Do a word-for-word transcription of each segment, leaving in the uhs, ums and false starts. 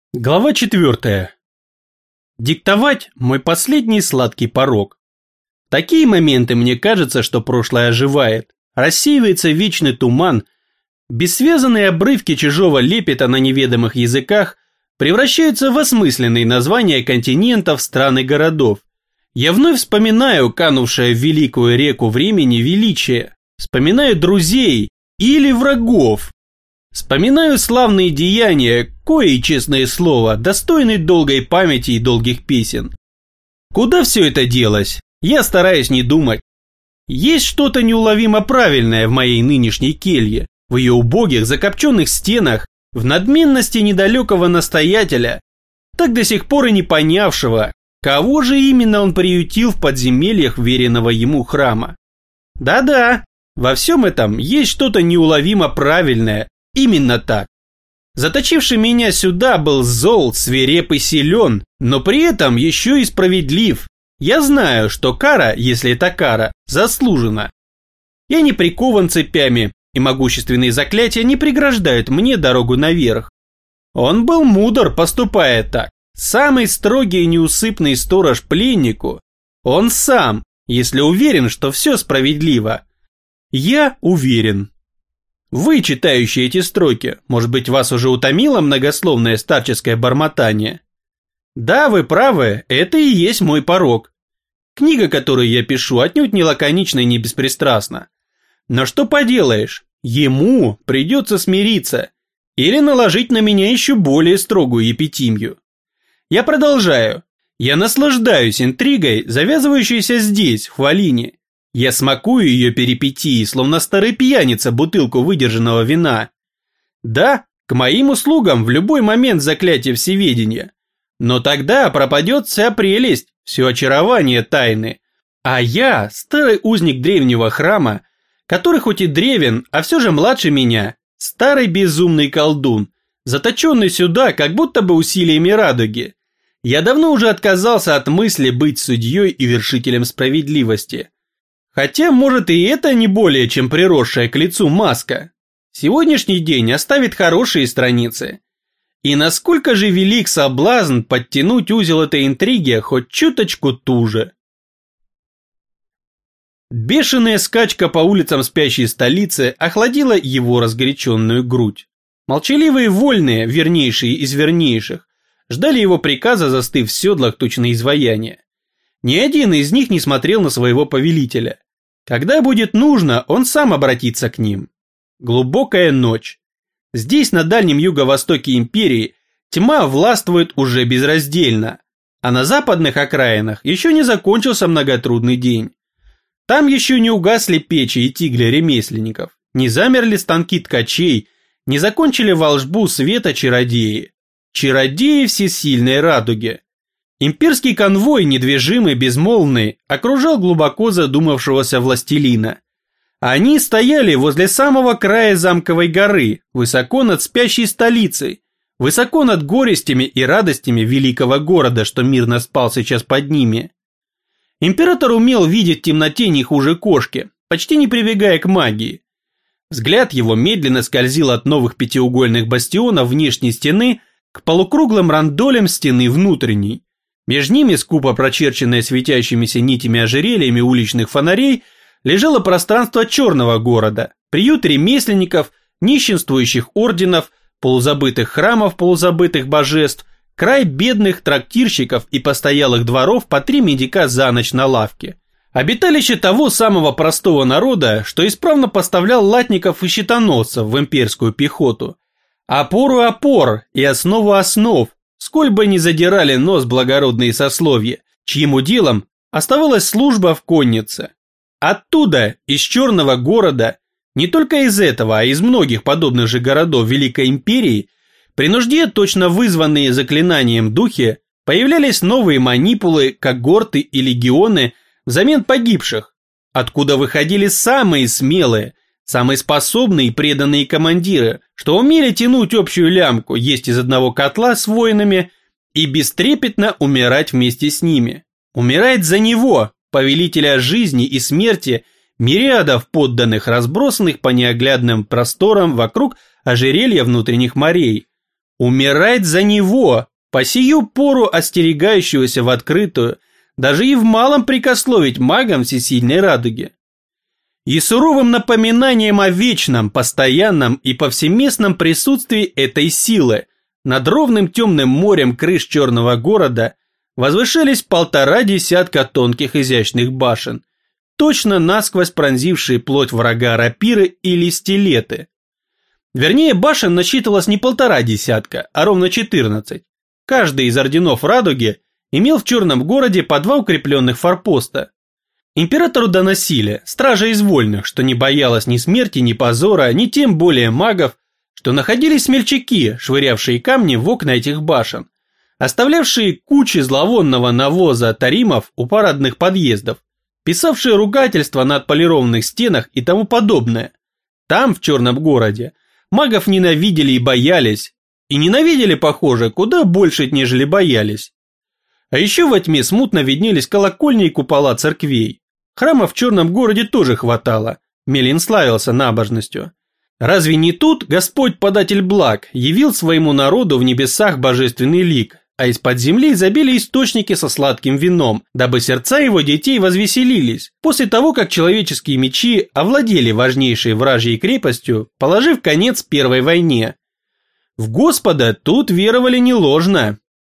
Глава четвертая. Диктовать – мой последний сладкий порок. В такие моменты мне кажется, что прошлое оживает, рассеивается вечный туман, бессвязанные обрывки чужого лепета на неведомых языках превращаются в осмысленные названия континентов, стран и городов. Я вновь вспоминаю канувшее в великую реку времени величие, вспоминаю друзей или врагов. Вспоминаю славные деяния, кои, честное слово, достойны долгой памяти и долгих песен. Куда все это делось? Я стараюсь не думать. Есть что-то неуловимо правильное в моей нынешней келье, в ее убогих закопченных стенах, в надменности недалекого настоятеля, так до сих пор и не понявшего, кого же именно он приютил в подземельях веренного ему храма. Да-да, во всем этом есть что-то неуловимо правильное. Именно так. Заточивший меня сюда был зол, свиреп и силен, но при этом еще и справедлив. Я знаю, что кара, если это кара, заслужена. Я не прикован цепями, и могущественные заклятия не преграждают мне дорогу наверх. Он был мудр, поступая так. Самый строгий и неусыпный сторож пленнику. Он сам, если уверен, что все справедливо. Я уверен. Вы, читающие эти строки, может быть, вас уже утомило многословное старческое бормотание? Да, вы правы, это и есть мой порок. Книга, которую я пишу, отнюдь не лаконична и не беспристрастна. Но что поделаешь, ему придется смириться или наложить на меня еще более строгую епитимию. Я продолжаю. Я наслаждаюсь интригой, завязывающейся здесь, в Хвалине. Я смакую ее перипетии, словно старый пьяница бутылку выдержанного вина. Да, к моим услугам в любой момент заклятие всеведения. Но тогда пропадет вся прелесть, все очарование тайны. А я, старый узник древнего храма, который хоть и древен, а все же младше меня, старый безумный колдун, заточенный сюда как будто бы усилиями радуги. Я давно уже отказался от мысли быть судьей и вершителем справедливости. Хотя, может, и это не более, чем приросшая к лицу маска. Сегодняшний день оставит хорошие страницы. И насколько же велик соблазн подтянуть узел этой интриги хоть чуточку туже. Бешеная скачка по улицам спящей столицы охладила его разгоряченную грудь. Молчаливые вольные, вернейшие из вернейших, ждали его приказа, застыв в седлах точно изваяния. Ни один из них не смотрел на своего повелителя. Когда будет нужно, он сам обратится к ним. Глубокая ночь. Здесь, на дальнем юго-востоке империи, тьма властвует уже безраздельно, а на западных окраинах еще не закончился многотрудный день. Там еще не угасли печи и тигли ремесленников, не замерли станки ткачей, не закончили волшбу света чародеи. Чародеи всесильной радуги. Имперский конвой, недвижимый, безмолвный, окружал глубоко задумавшегося властелина. Они стояли возле самого края замковой горы, высоко над спящей столицей, высоко над горестями и радостями великого города, что мирно спал сейчас под ними. Император умел видеть в темноте не хуже кошки, почти не прибегая к магии. Взгляд его медленно скользил от новых пятиугольных бастионов внешней стены к полукруглым рандолям стены внутренней. Между ними, скупо прочерченное светящимися нитями ожерельями уличных фонарей, лежало пространство черного города, приют ремесленников, нищенствующих орденов, полузабытых храмов, полузабытых божеств, край бедных трактирщиков и постоялых дворов по три медика за ночь на лавке. Обиталище того самого простого народа, что исправно поставлял латников и щитоносцев в имперскую пехоту. Опору опор и основу основ, сколь бы ни задирали нос благородные сословия, чьим уделом оставалась служба в коннице. Оттуда, из черного города, не только из этого, а из многих подобных же городов Великой Империи, при нужде, точно вызванные заклинанием духи, появлялись новые манипулы, когорты и легионы взамен погибших, откуда выходили самые смелые, самые способные и преданные командиры, что умели тянуть общую лямку, есть из одного котла с воинами и бестрепетно умирать вместе с ними. Умирать за него, повелителя жизни и смерти, мириадов подданных, разбросанных по неоглядным просторам вокруг ожерелья внутренних морей. Умирать за него, по сию пору остерегающегося в открытую, даже и в малом прикословить магам всесильной радуги. И суровым напоминанием о вечном, постоянном и повсеместном присутствии этой силы над ровным темным морем крыш черного города возвышались полтора десятка тонких изящных башен, точно насквозь пронзившие плоть врага рапиры или стилеты. Вернее, башен насчитывалось не полтора десятка, а ровно четырнадцать. Каждый из орденов радуги имел в черном городе по два укрепленных форпоста. Императору доносили, стража из вольных, что не боялась ни смерти, ни позора, ни тем более магов, что находились смельчаки, швырявшие камни в окна этих башен, оставлявшие кучи зловонного навоза таримов у парадных подъездов, писавшие ругательства на отполированных стенах и тому подобное. Там, в черном городе, магов ненавидели и боялись, и ненавидели, похоже, куда больше, нежели боялись. А еще во тьме смутно виднелись колокольни и купола церквей. Храмов в черном городе тоже хватало, Мелин славился набожностью. Разве не тут Господь, податель благ, явил своему народу в небесах божественный лик, а из-под земли забили источники со сладким вином, дабы сердца его детей возвеселились, после того, как человеческие мечи овладели важнейшей вражьей крепостью, положив конец Первой войне. В Господа тут веровали не ложно.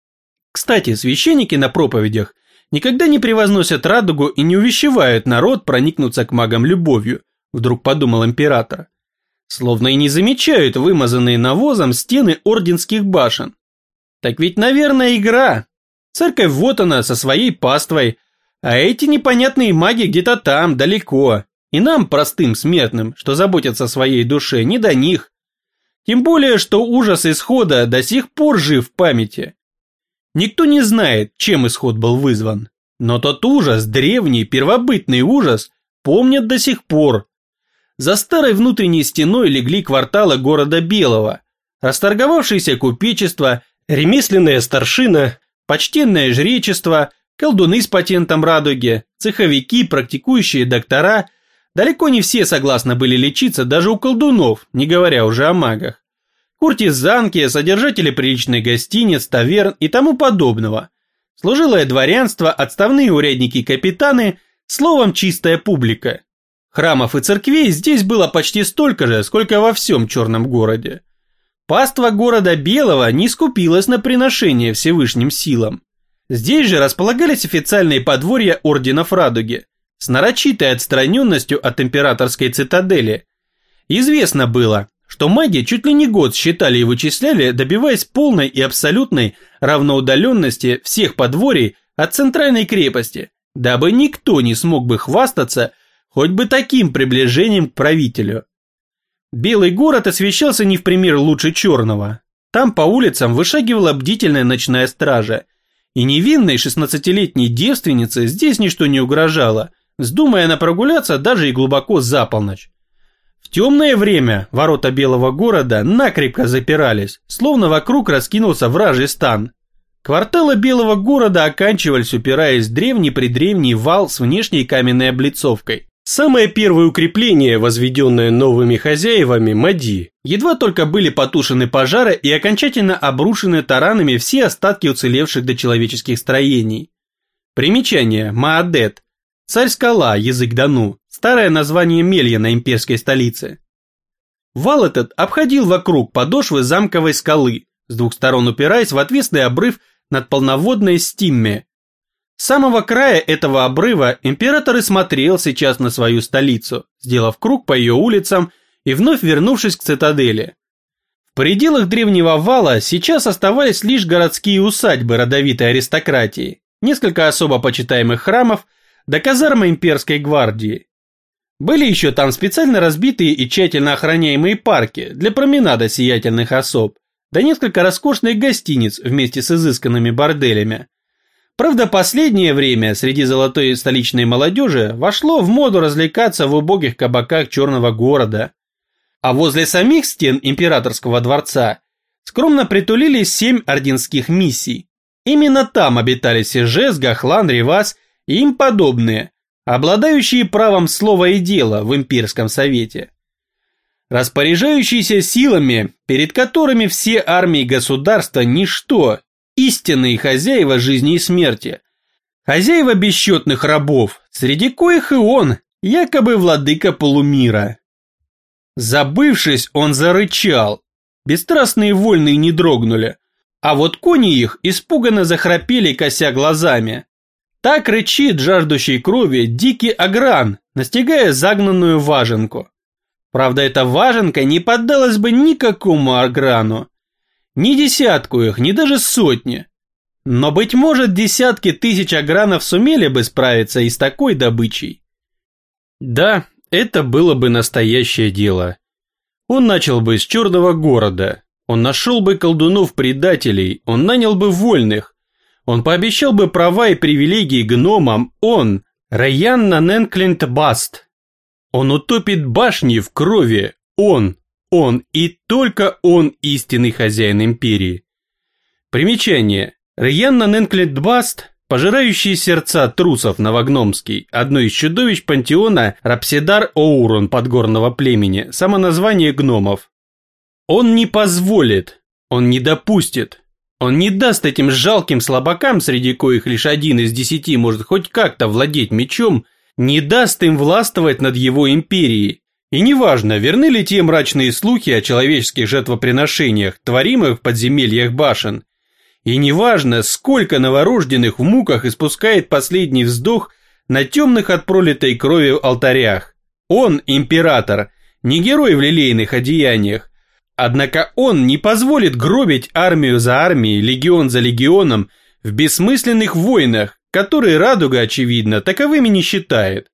Кстати, священники на проповедях никогда не превозносят радугу и не увещевают народ проникнуться к магам любовью, вдруг подумал император. Словно и не замечают вымазанные навозом стены орденских башен. Так ведь, наверное, игра. Церковь вот она со своей паствой, а эти непонятные маги где-то там, далеко. И нам, простым смертным, что заботятся о своей душе, не до них. Тем более, что ужас исхода до сих пор жив в памяти. Никто не знает, чем исход был вызван, но тот ужас, древний, первобытный ужас, помнят до сих пор. За старой внутренней стеной легли кварталы города Белого, расторговавшееся купечество, ремесленная старшина, почтенное жречество, колдуны с патентом радуги, цеховики, практикующие доктора. Далеко не все согласны были лечиться даже у колдунов, не говоря уже о магах. Куртизанки, содержатели приличных гостиниц, таверн и тому подобного. Служилое дворянство, отставные урядники-капитаны, словом, чистая публика. Храмов и церквей здесь было почти столько же, сколько во всем черном городе. Паства города Белого не скупилась на приношения Всевышним силам. Здесь же располагались официальные подворья орденов радуги, с нарочитой отстраненностью от императорской цитадели. Известно было, что маги чуть ли не год считали и вычисляли, добиваясь полной и абсолютной равноудаленности всех подворий от центральной крепости, дабы никто не смог бы хвастаться хоть бы таким приближением к правителю. Белый город освещался не в пример лучше черного. Там по улицам вышагивала бдительная ночная стража, и невинной шестнадцатилетней девственнице здесь ничто не угрожало, вздумая она прогуляться даже и глубоко за полночь. В темное время ворота Белого города накрепко запирались, словно вокруг раскинулся вражий стан. Кварталы Белого города оканчивались, упираясь в древний-предревний вал с внешней каменной облицовкой. Самое первое укрепление, возведенное новыми хозяевами Мади, едва только были потушены пожары и окончательно обрушены таранами все остатки уцелевших дочеловеческих строений. Примечание: Маадет. Царь-скала, язык Дану, старое название Мелья на имперской столице. Вал этот обходил вокруг подошвы замковой скалы, с двух сторон упираясь в отвесный обрыв над полноводной Стимме. С самого края этого обрыва император и смотрел сейчас на свою столицу, сделав круг по ее улицам и вновь вернувшись к цитадели. В пределах древнего вала сейчас оставались лишь городские усадьбы родовитой аристократии, несколько особо почитаемых храмов, да казармы имперской гвардии. Были еще там специально разбитые и тщательно охраняемые парки для променада сиятельных особ, да несколько роскошных гостиниц вместе с изысканными борделями. Правда, последнее время среди золотой столичной молодежи вошло в моду развлекаться в убогих кабаках черного города. А возле самих стен императорского дворца скромно притулились семь орденских миссий. Именно там обитали Сежес, Гахлан, Ревас и им подобные, обладающие правом слова и дела в имперском совете. распоряжающийся силами, перед которыми все армии государства ничто, истинные хозяева жизни и смерти, хозяева бесчетных рабов, среди коих и он, якобы владыка полумира. Забывшись, он зарычал. Бесстрастные вольные не дрогнули, а вот кони их испуганно захрапели, кося глазами. Так рычит жаждущий крови дикий агран, настигая загнанную важенку. Правда, эта важенка не поддалась бы никакому аграну. Ни десятку их, ни даже сотни. Но, быть может, десятки тысяч агранов сумели бы справиться и с такой добычей. Да, это было бы настоящее дело. Он начал бы с черного города, он нашел бы колдунов-предателей, он нанял бы вольных, он пообещал бы права и привилегии гномам, он, Райан Наненклинт Баст. Он утопит башни в крови, он, он и только он истинный хозяин империи. Примечание. Райан Наненклинт Баст, пожирающий сердца трусов новогномский, одно из чудовищ пантеона Рапсидар Оурон подгорного племени, самоназвание гномов. Он не позволит, он не допустит, он не даст этим жалким слабакам, среди коих лишь один из десяти может хоть как-то владеть мечом, не даст им властвовать над его империей. И неважно, верны ли те мрачные слухи о человеческих жертвоприношениях, творимых в подземельях башен. И неважно, сколько новорожденных в муках испускает последний вздох на темных от пролитой крови алтарях. Он, император, не герой в лилейных одеяниях. Однако он не позволит гробить армию за армией, легион за легионом в бессмысленных войнах, которые Радуга, очевидно, таковыми не считает.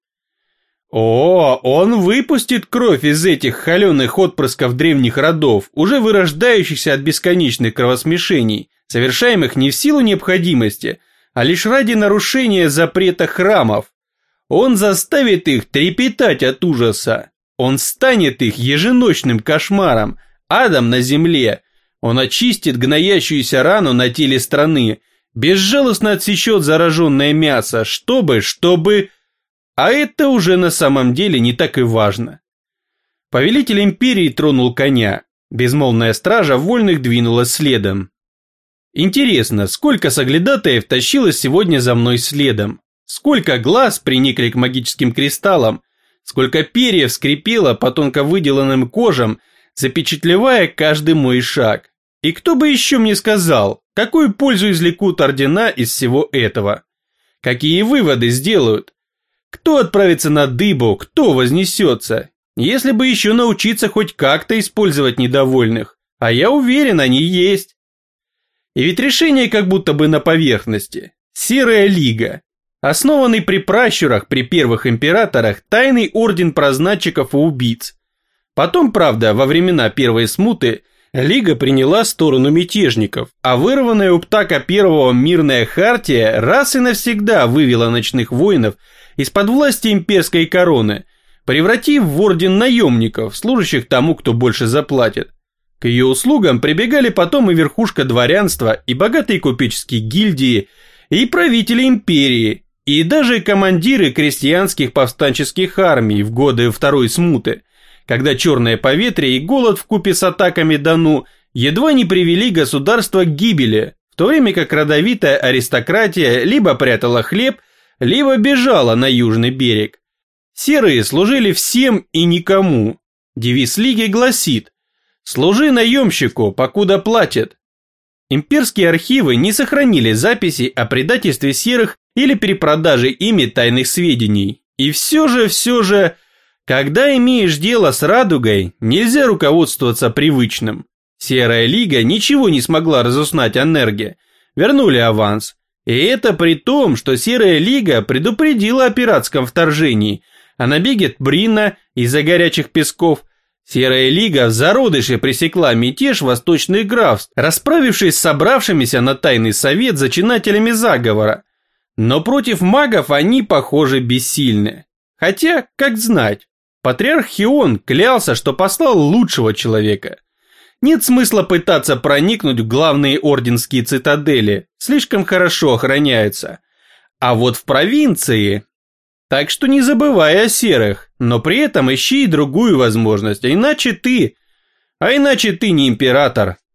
О, он выпустит кровь из этих холеных отпрысков древних родов, уже вырождающихся от бесконечных кровосмешений, совершаемых не в силу необходимости, а лишь ради нарушения запрета храмов. Он заставит их трепетать от ужаса. Он станет их еженочным кошмаром, адом на земле. Он очистит гноящуюся рану на теле страны, безжалостно отсечет зараженное мясо, чтобы, чтобы... А это уже на самом деле не так и важно. Повелитель империи тронул коня. Безмолвная стража вольных двинулась следом. Интересно, сколько соглядатаев тащилось сегодня за мной следом? Сколько глаз приникли к магическим кристаллам? Сколько перьев скрипело по тонко выделанным кожам, запечатлевая каждый мой шаг? И кто бы еще мне сказал, какую пользу извлекут ордена из всего этого? Какие выводы сделают? Кто отправится на дыбу, кто вознесется? Если бы еще научиться хоть как-то использовать недовольных, а я уверен, они есть. И ведь решение как будто бы на поверхности. Серая лига. Основанный при пращурах, при первых императорах, тайный орден прознатчиков и убийц. Потом, правда, во времена первой смуты, лига приняла сторону мятежников, а вырванная у Птака Первого мирная хартия раз и навсегда вывела ночных воинов из-под власти имперской короны, превратив в орден наемников, служащих тому, кто больше заплатит. К ее услугам прибегали потом и верхушка дворянства, и богатые купеческие гильдии, и правители империи, и даже командиры крестьянских повстанческих армий в годы Второй смуты, когда черное поветрие и голод вкупе с атаками Дану едва не привели государство к гибели, в то время как родовитая аристократия либо прятала хлеб, либо бежала на южный берег. Серые служили всем и никому. Девиз лиги гласит: «Служи наемщику, покуда платят». Имперские архивы не сохранили записей о предательстве серых или перепродаже ими тайных сведений. И все же, все же, когда имеешь дело с радугой, нельзя руководствоваться привычным. Серая лига ничего не смогла разузнать о Нерге, вернули аванс. И это при том, что Серая лига предупредила о пиратском вторжении, о набеге Брина из-за горячих песков. Серая лига в зародыше пресекла мятеж восточных графств, расправившись с собравшимися на тайный совет зачинателями заговора. Но против магов они, похоже, бессильны. Хотя, как знать, патриарх Хион клялся, что послал лучшего человека. Нет смысла пытаться проникнуть в главные орденские цитадели, слишком хорошо охраняются. А вот в провинции... Так что не забывай о серых, но при этом ищи и другую возможность, а иначе ты... А иначе ты не император.